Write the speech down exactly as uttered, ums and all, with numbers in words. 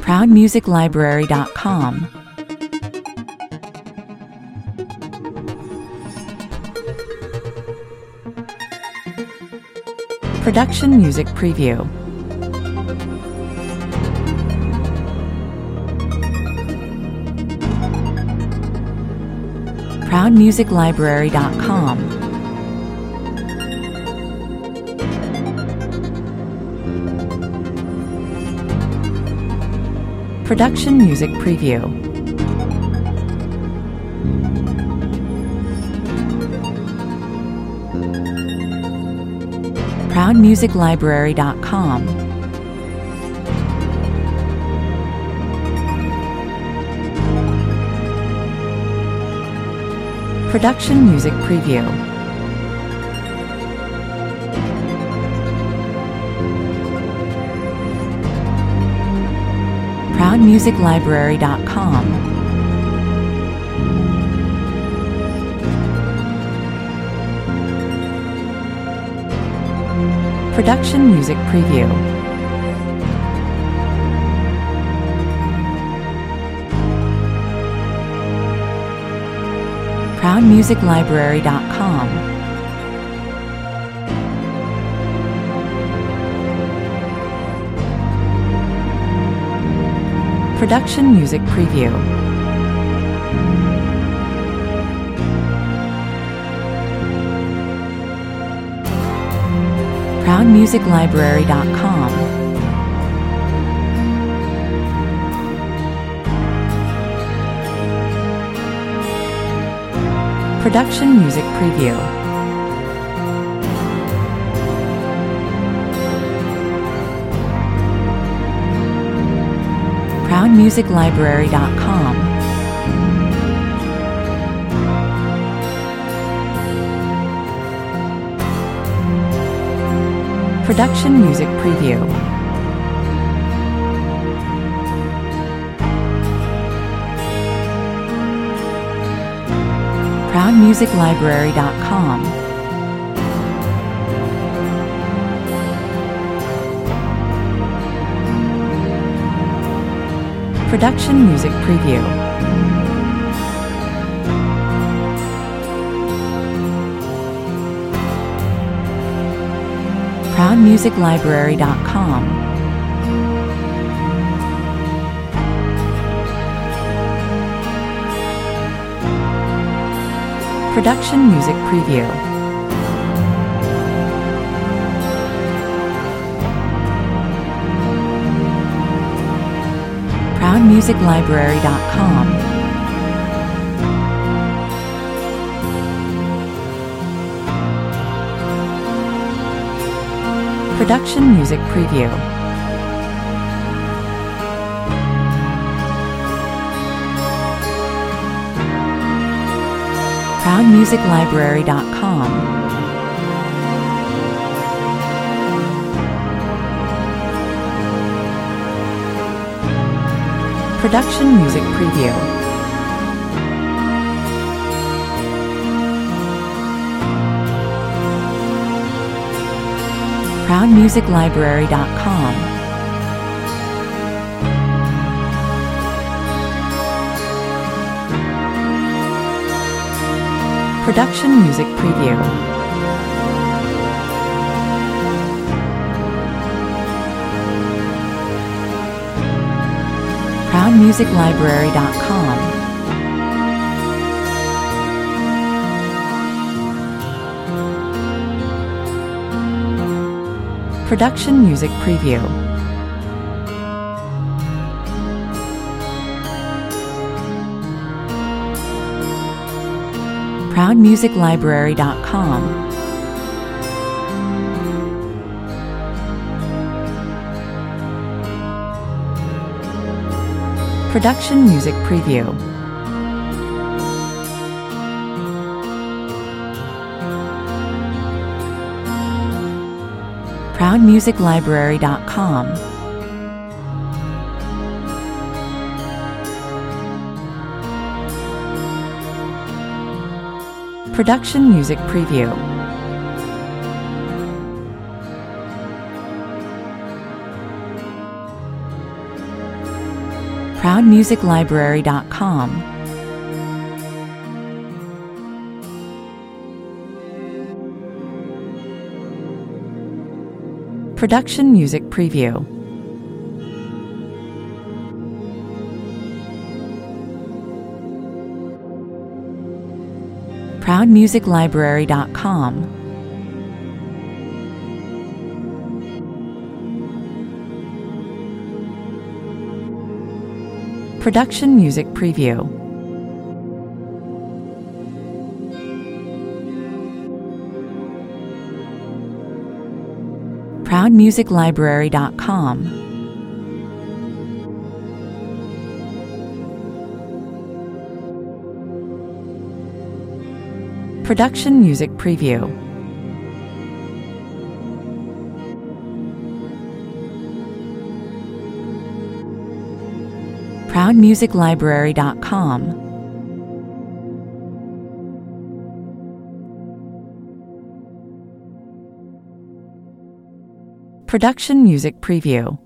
proud music library dot com. Production Music Preview. proud music library dot com. Production Music Preview. proud music library dot com. Production Music Preview. proud music library dot com. Production Music Preview. proud music library dot com. Production Music Preview. proud music library dot com. Production Music Preview. proud music library dot com. Production Music Preview. proud music library dot com. Production Music Preview. proud music library dot com. Production Music Preview. proud music library dot com. Production Music Preview. proud music library dot com. Production Music Preview. proud music library dot com. Production Music Preview. proud music library dot com. Production Music Preview. proud music library dot com. Production Music Preview. proud music library dot com. Production Music Preview. proud music library dot com, Production Music Preview. proud music library dot com, Production Music Preview. proud music library dot com, Production Music Preview. proud music library dot com, Production Music Preview.